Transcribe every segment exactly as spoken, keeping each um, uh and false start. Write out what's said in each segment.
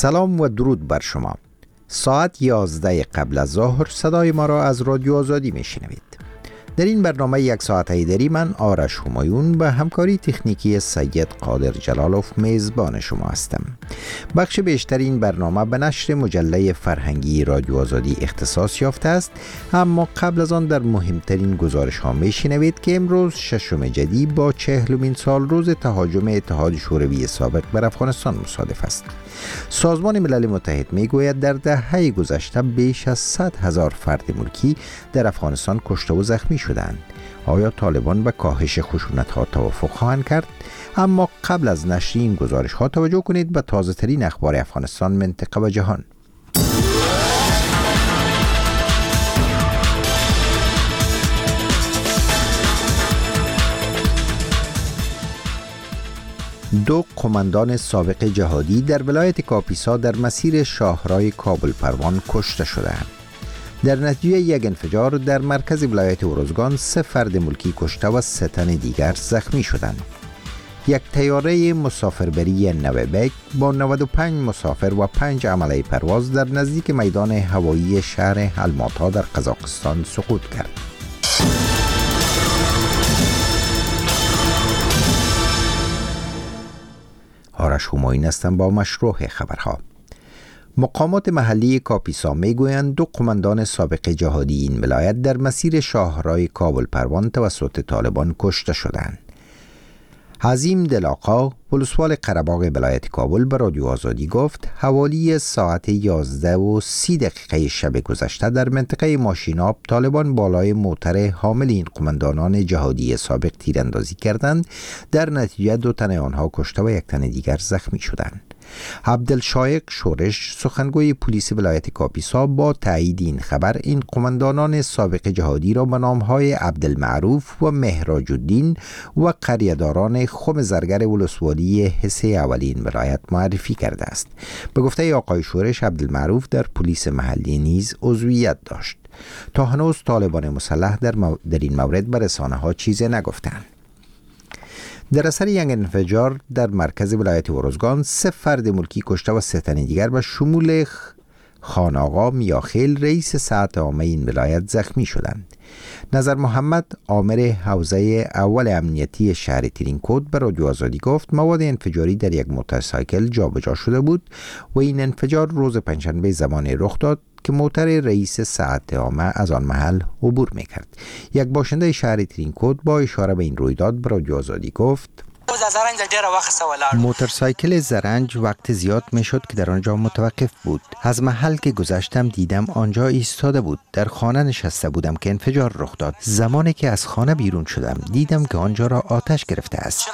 سلام و درود بر شما. ساعت یازده قبل از ظهر صدای ما را از رادیو آزادی میشنوید. در این برنامه یک ساعت هیدری من آرش همایون به همکاری تکنیکی سید قادر جلالوف میزبان شما هستم. بخش بیشتر این برنامه به نشر مجله فرهنگی رادیو آزادی اختصاص یافته است، اما قبل از آن در مهمترین گزارش ها میشنوید که امروز ششم جدی با چهلمین سال روز تهاجم اتحاد شوروی سابق بر افغانستان مصادف است. سازمان ملل متحد میگوید در دهه گذشته بیش از صد هزار فرد ملکی در افغانستان کشته و زخمی شدند. آیا طالبان به کاهش خشونت ها توافق خواهند کرد؟ اما قبل از نشر این گزارش ها توجه کنید به تازه ترین اخبار افغانستان، منطقه و جهان. دو قماندان سابق جهادی در ولایت کاپیسا در مسیر شاهرای کابل پروان کشته شدند. در نتیجه یک انفجار در مرکز ولایت ارزگان سه فرد ملکی کشته و سه تن دیگر زخمی شدند. یک طیاره مسافربری نوبک با نود و پنج مسافر و پنج عمله پرواز در نزدیک میدان هوایی شهر الماتا در قزاقستان سقوط کرد. آرش همایون هستم با مشروع خبرها. مقامات محلی کاپیسا میگویند دو قماندان سابق جهادی این ولایت در مسیر شاهرای کابل پروان توسط طالبان کشته شدند. عظیم دلاقا، ولسوال قره‌باغ ولایت کابل به رادیو آزادی گفت حوالی ساعت یازده و سی دقیقه شب گذشته در منطقه ماشیناب طالبان بالای موتر حامل این قماندانان جهادی سابق تیراندازی کردند. در نتیجه دو تن آنها کشته و یک تن دیگر زخمی شدند. عبدالشایق شورش، سخنگوی پلیس ولایت کاپیسا، با تایید این خبر این قماندانان سابق جهادی را به نام‌های عبدالمعروف و مهراج الدین و قریه‌داران خم زرگر ولسوالی حصه اولین ولایت معرفی کرده است. به گفته آقای شورش، عبدالمعروف در پلیس محلی نیز عضویت داشت. تا هنوز طالبان مسلح در, مو... در این مورد به رسانه‌ها چیزی نگفتند. در اثر یک انفجار در مرکز ولایت ارزگان سه فرد ملکی کشته و سه تن دیگر به شمول خان آقا میاخیل، رئیس ساعت عامه این ولایت زخمی شدند. نظر محمد، آمر حوزه اول امنیتی شهر ترینکوت، به رادیو آزادی گفت مواد انفجاری در یک موتورسایکل جابجا شده بود و این انفجار روز پنجشنبه زمان رخ داد که موتر رئیس ساعت عامه از آن محل عبور میکرد. یک باشنده شهر ترینکوت با اشاره به این رویداد به رادیو آزادی گفت موتورسایکل زرنج وقت زیاد میشد که در آنجا متوقف بود. از محل که گذشتم دیدم آنجا ایستاده بود. در خانه نشسته بودم که انفجار رخ داد. زمانی که از خانه بیرون شدم دیدم که آنجا را آتش گرفته است.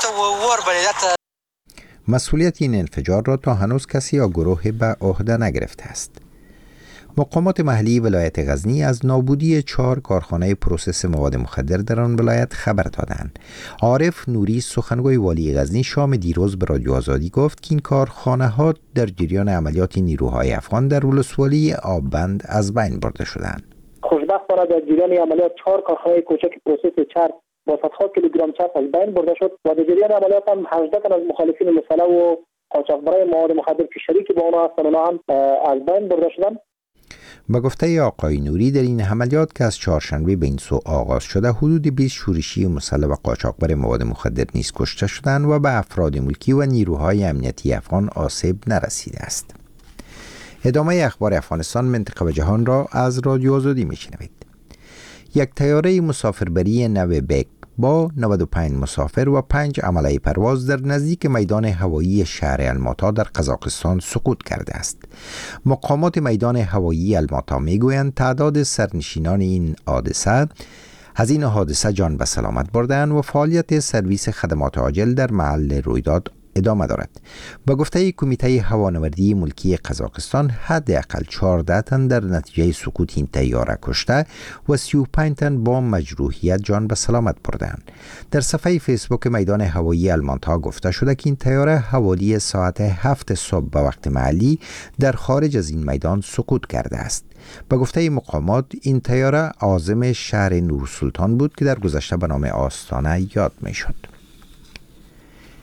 مسئولیت این انفجار را تا هنوز کسی یا گروه به عهده نگرفته است. مقامات محلی ولایت غزنی از نابودی چهار کارخانه پروسس مواد مخدر در آن ولایت خبر دادند. عارف نوری، سخنگوی والی غزنی، شام دیروز به رادیو آزادی گفت که این کارخانه ها در جریان عملیات نیروهای افغان در ولسوالی آببند از بین برده شدند. خوشبختانه در جریان عملیات چهار کارخانه کوچک پروسس چرم با صدها کیلوگرم چرم از بین برده شد و در جریان عملیات هم هجده تن از مخالفین مسلح و قاچاقبرای مواد مخدر که شریک با آنها هستند آنها هم از بین برده شدند. با گفته آقای نوری در این عملیات که از چهارشنبه به این سو آغاز شده حدود بیست شورشی مسلح و قاچاقبر مواد مخدر نیز کشته شدند و به افراد ملکی و نیروهای امنیتی افغان آسیب نرسیده است. ادامه اخبار افغانستان، منطقه و جهان را از رادیو آزادی میشنوید. یک طیاره مسافربری نوبک با نود و پنج مسافر و پنج عمله پرواز در نزدیک میدان هوایی شهر الماتا در قزاقستان سقوط کرده است. مقامات میدان هوایی الماتا میگویند تعداد سرنشینان این حادثه از این حادثه جان به سلامت بردند و فعالیت سرویس خدمات عاجل در محل رویداد ادامه دارد. با گفته کمیته هوانوردی ملکی قزاقستان حداقل چهارده تن در نتیجه سقوط این طیاره کشته و سی و پنج تن با مجروحیت جان به سلامت بردند. در صفحه فیسبوک میدان هوایی الماتا گفته شده که این طیاره حوالی ساعت هفت صبح به وقت محلی در خارج از این میدان سقوط کرده است. به گفته مقامات این طیاره عازم شهر نورسلطان بود که در گذشته به نام آستانه یاد می شد.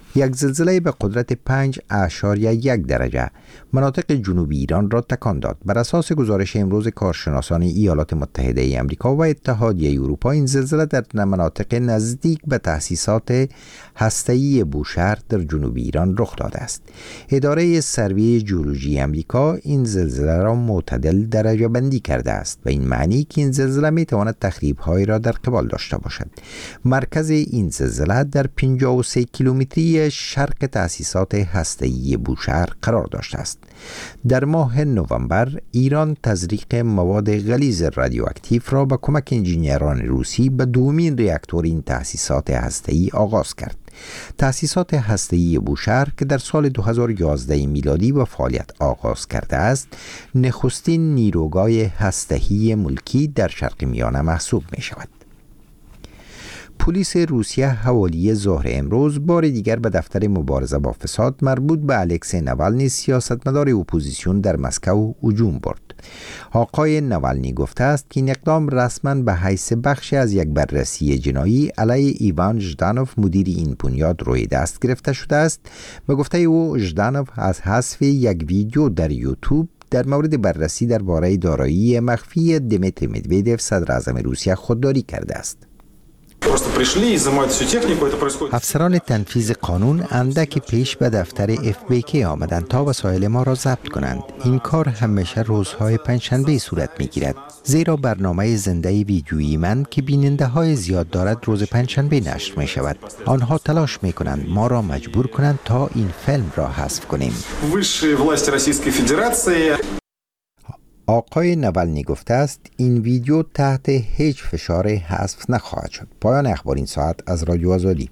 یک زلزله به قدرت پنج اعشاریه یک درجه مناطق جنوبی ایران را تکان داد. بر اساس گزارش امروز کارشناسان ایالات متحده ای آمریکا و اتحادیه اروپا، این زلزله در مناطق نزدیک به تأسیسات هسته‌ای بوشهر در جنوبی ایران رخ داده است. اداره سروی ژئولوژی آمریکا این زلزله را معتدل درجه بندی کرده است و این معنی که این زلزله می تواند تخریب‌هایی را در قبال داشته باشد. مرکز این زلزله در پنجاه و سه کیلومتری شرق تأسیسات هسته‌ای بوشهر قرار داشته است. در ماه نوامبر ایران تزریق مواد غلیظ رادیواکتیو را با کمک انجینیران روسی به دومین راکتور این تأسیسات هسته‌ای آغاز کرد. تأسیسات هسته‌ای بوشهر که در سال دو هزار و یازده میلادی به فعالیت آغاز کرده است، نخستین نیروگاه هسته‌ای ملکی در شرق میانه محسوب می شود. پلیس روسیه حوالی ظهر امروز بار دیگر به دفتر مبارزه با فساد مربوط به الکسی نوالنی، سیاستمدار اپوزیسیون در مسکو، هجوم برد. آقای نوالنی گفته است که این اقدام رسما به حیث بخشی از یک بررسی جنایی علیه ایوان ژدانوف، مدیر این بنیاد، روی دست گرفته شده است. به گفته او، ژدانوف از حذف یک ویدیو در یوتیوب در مورد بررسی درباره دارایی مخفی دمیتری مدودوف، صدر اعظم روسیه، خودداری کرده است. افسران تنفیذ قانون اندک پیش به دفتر اف بی کی آمدند تا وسایل ما را ضبط کنند. این کار همیشه روزهای پنجشنبه صورت می گیرد، زیرا برنامه زنده ویدیویی من که بیننده های زیاد دارد روز پنجشنبه نشر می شود. آنها تلاش می کنند ما را مجبور کنند تا این فیلم را حذف کنیم. آقای نوالنی گفته است این ویدیو تحت هیچ فشار حذف نخواهد شد. پایان اخبار این ساعت از رادیو آزادی.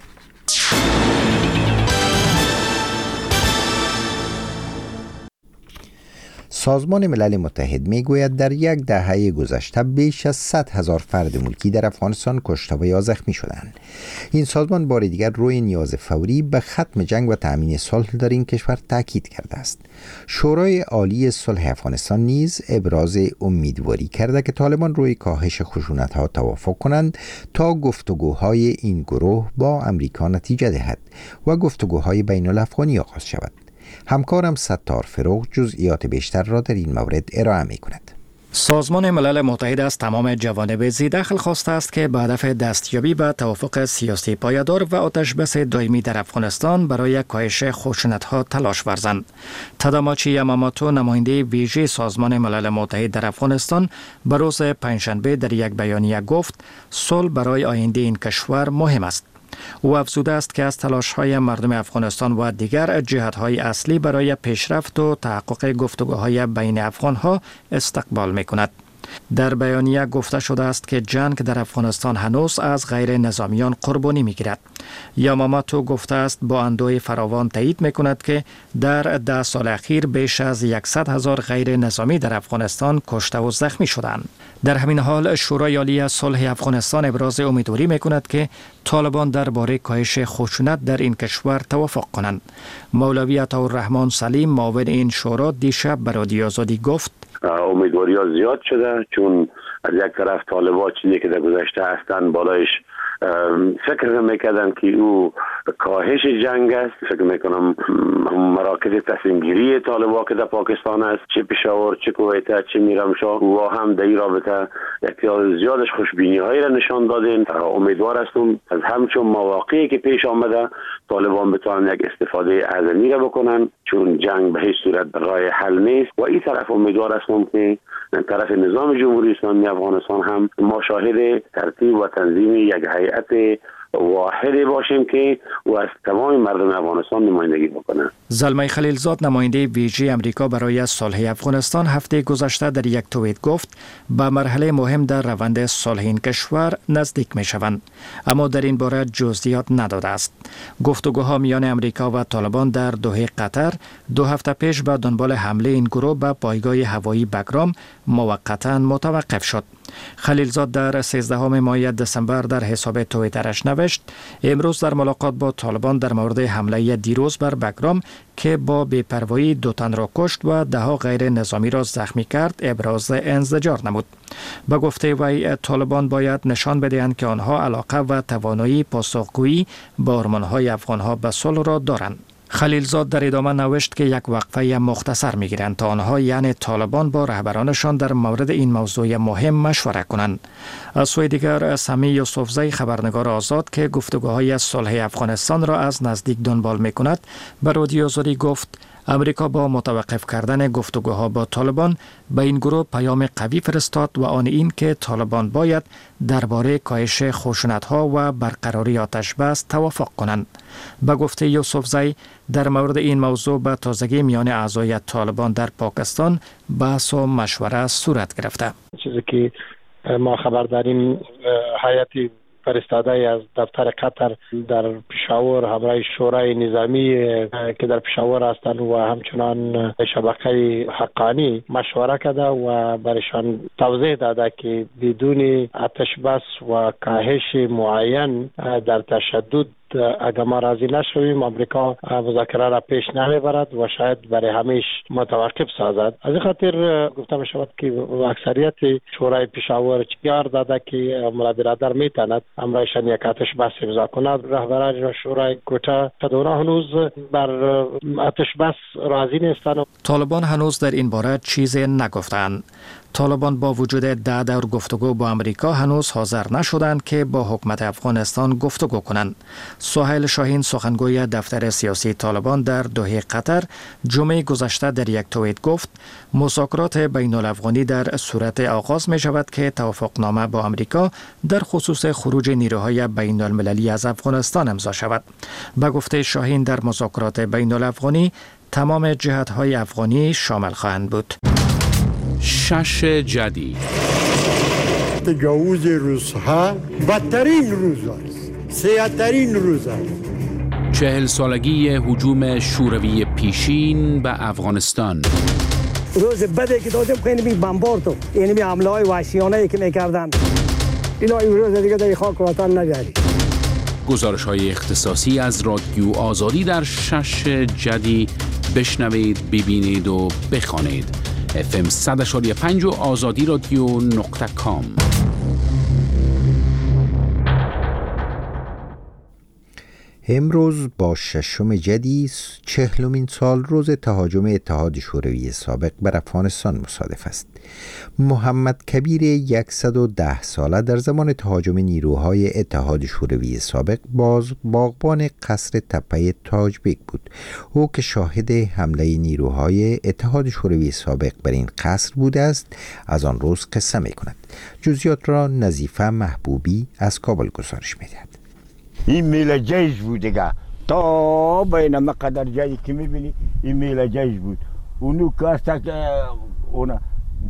سازمان ملل متحد می گوید در یک دهه گذشته بیش از صد هزار فرد ملکی در افغانستان کشته و یا زخمی شدند. این سازمان بار دیگر روی نیاز فوری به ختم جنگ و تأمین صلح در این کشور تاکید کرده است. شورای عالی صلح افغانستان نیز ابراز امیدواری کرده که طالبان روی کاهش خشونت‌ها توافق کنند تا گفتگوهای این گروه با امریکا نتیجه دهد و گفتگوهای بین الافغانی آغاز شود. همکارم ستار فروغ جزئیات بیشتر را در این مورد ارائه می کند. سازمان ملل متحد از تمام جوانب ذی‌دخل خواسته است که به هدف دستیابی به توافق سیاسی پایدار و آتش‌بس دائمی در افغانستان برای کاهش خشونت‌ها تلاش ورزند. تاداماچی یاماموتو، نماینده ویژه سازمان ملل متحد در افغانستان، به روز پنجشنبه در یک بیانیه گفت صلح برای آینده این کشور مهم است. او افزوده است که از تلاش‌های مردم افغانستان و دیگر جهت‌های اصلی برای پیشرفت و تحقق گفتگوهای بین افغان‌ها استقبال می‌کند. در بیانیه گفته شده است که جنگ در افغانستان هنوز از غیر نظامیان قربانی می‌گیرد. یاماموتو گفته است با اندوه فراوان تایید می‌کند که در ده سال اخیر بیش از صد هزار غیر نظامی در افغانستان کشته و زخمی شدند. در همین حال شورای عالی صلح افغانستان ابراز امیدواری می‌کند که طالبان درباره کاهش خشونت در این کشور توافق کنند. مولوی عطاالرحمن سلیم، معاون این شورا، دیشب به رادیو آزادی گفت امیدواری ها زیاد شده، چون از یک طرف طالبان چیزی که در گذشته هستند بالایش فکر میکردن که او کاهش جنگ است. فکر میکنم مراکز تصمیم گیری طالبان که در پاکستان است، چه پشاور، چه کویت، چه میرمشاه، و هم در این رابطه احتیاط زیادش خوشبینی هایی را نشان دادن. امیدوار هستم از همچون مواقعی که پیش آمده طالبان بتوانند یک استفاده اعظمی را بکنن، چون جنگ به هیچ صورت راه حل نیست. و این طرف امیدوار هستم که طرف نظام جمهوری اسلامی افغانستان هم ما شاهد ترتیب و تنظیم یک هیئت واحد باشیم که او از تمام مردم افغانستان نمایندگی بکنه. زلمه خلیلزاد، نماینده ویژه امریکا برای صلح افغانستان، هفته گذشته در یک توییت گفت به مرحله مهم در روند صلح این کشور نزدیک می شوند، اما در این باره جزئیات نداده است. گفتگوها میان امریکا و طالبان در دوحه قطر دو هفته پیش به دنبال حمله این گروه به پایگاه هوایی بگرام موقتا متوقف شد. خلیلزاد در سیزدهم ماه دسامبر در حساب توییترش نوشت: امروز در ملاقات با طالبان در مورد حمله دیروز بر بگرام که با بی‌پروایی دو تن را کشت و ده ها غیر نظامی را زخمی کرد ابراز انزجار نمود. به گفته وی طالبان باید نشان بدهند که آنها علاقه و توانایی پاسخگویی با آرمان‌های افغان‌ها به صلح را دارند. خلیلزاد در ادامه نوشت که یک وقفه مختصر می‌گیرند تا آنها یعنی طالبان با رهبرانشان در مورد این موضوع مهم مشوره کنند. از سوی دیگر سمی یوسفزی خبرنگار آزاد که گفتگوهای صلح افغانستان را از نزدیک دنبال می‌کند به رادیو آزادی گفت امریکا با متوقف کردن گفتگوها با طالبان به این گروه پیام قوی فرستاد و آن این که طالبان باید درباره کاهش خشونت‌ها و برقراری آتش بس توافق کنند. به گفته یوسفزی در مورد این موضوع به تازگی میان اعضای طالبان در پاکستان بحث و مشوره صورت گرفته. چیزی که ما خبر داریم هیئت فرستاده از دفتر قطر در پشاور همراه شورای نظامی که در پشاور هستند و همچنان شبکه حقانی مشوره کرده و برایشان توضیح داده که بدون آتش بس و کاهش معین در تشدد اگر ما راضی نشویم امریکا مذاکره را پیش نمیبرد و شاید برای همیش متوقف سازد. از این خاطر گفته می شود که اکثریت شورای پشاور یار داده که مولا برادر میتواند امرایشان یک آتش بس امضا کند. رهبران شورای کوتا تدونا هنوز بر آتش بس راضی نیستند. طالبان هنوز در این باره چیزی نگفتند. طالبان با وجود ده دور گفتگو با امریکا هنوز حاضر نشدند که با حکومت افغانستان گفتگو کنند. سهیل شاهین سخنگوی دفتر سیاسی طالبان در دوحه قطر جمعه گذشته در یک توییت گفت مذاکرات بین الافغانی در صورت آغاز می شود که توافقنامه با امریکا در خصوص خروج نیروهای بین المللی از افغانستان امضا شود. به گفته شاهین در مذاکرات بین الافغانی تمام جهت‌های افغانی شامل خواهند بود. شش جدید تجاوز روزها بدترین روز است، سیاه‌ترین روز است. چهل سالگی هجوم شوروی پیشین به افغانستان. روز بدی که دادیم خیلی بی بمبارد یعنی بی حمله های وحشیانه که میکردن اینا این روز دیگه در خاک وطن نجاری. گزارش های اختصاصی از رادیو آزادی در شش جدید بشنوید، ببینید و بخوانید. اف ام صد و پنج و آزادی رادیو نقطه کام. امروز با ششم جدی چهلمین سال روز تهاجم اتحاد شوروی سابق بر افغانستان مصادف است. محمد کبیر صد و ده ساله در زمان تهاجم نیروهای اتحاد شوروی سابق باز باغبان قصر تپه تاج بیگ بود. او که شاهد حمله نیروهای اتحاد شوروی سابق بر این قصر بوده است از آن روز قصه می کند. جزئیات را نظیفه محبوبی از کابل گزارش می دهد. این میله جیش بود دیگه، تا بین مقدر جایی که میبینی این میله جیش بود. اونو کاسته که اونا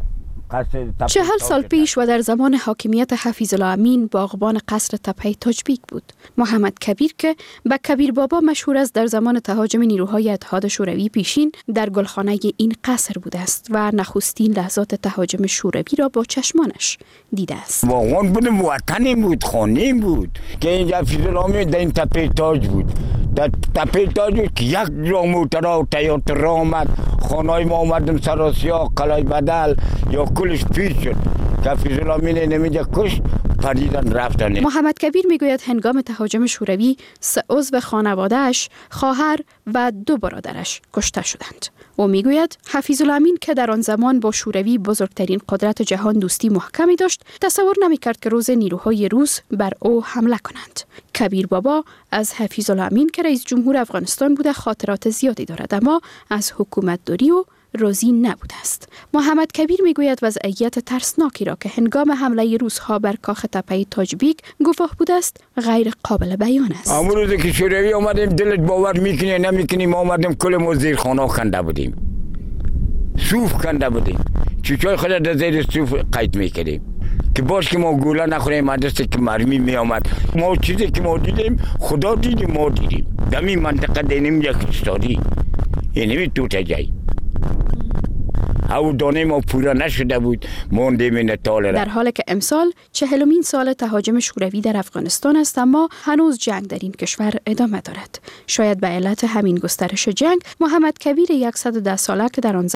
چهل سال پیش و در زمان حاکمیت حفیظ الله امین باغبان قصر تپه تاج بیگ بود. محمد کبیر که به کبیر بابا مشهور است در زمان تهاجم نیروهای اتحاد شوروی پیشین در گلخانه این قصر بوده است و نخستین لحظات تهاجم شوروی را با چشمانش دیده است. واقعا بودم وطنی بود، خانه بود که اینجا حفیظ الله امین در این تپه تاج بود. در تپه تاج بود که یک جا موترها و تیاتر را آمد، خانه‌های ما آمدن سراسیا، قلعه بدل یا کلش پیش شد. حفیظ الله امین نمیجا کشت، پریدن رفتن. محمد کبیر میگوید هنگام تهاجم شوروی سه عضو خانواده‌اش، خواهر و دو برادرش کشته شدند. او میگوید حفیظ الله امین که در آن زمان با شوروی بزرگترین قدرت جهان دوستی محکمی داشت، تصور نمیکرد که روز نیروهای روس بر او حمله کنند. کبیر بابا از حفیظ الله امین که رئیس جمهور افغانستان بوده خاطرات زیادی دارد، اما از حکومت داری و راضی نبوده است. محمد کبیر میگوید وضعیت ترسناکی را که هنگام حمله روس‌ها بر کاخ تپه تاج بیگ گواه بوده است غیر قابل بیان است. اما روزی که شوروی اومدیم دلت باور میکنی نمیکنی، ما اومدیم کل ما زیر خانه کنده بودیم، صوف کنده بودیم، چوچای خود در زیر صوف قید میکردیم که باش که ما گوله نخوریم، مدرسه که مرمی می آمد. ما چیزی که ما دیدیم خدا دیدیم، ما دیدیم دمی منطقه دینیم یک استادی اینمی تو تجایی او دانه ما پورا نشده بود موندیم این تاله. در حالی که امسال چهلمین سال تهاجم شوروی در افغانستان است، اما هنوز جنگ در این کشور ادامه دارد. شاید به علت همین گسترش جنگ، محمد کبیر صد و ده ساله که در آن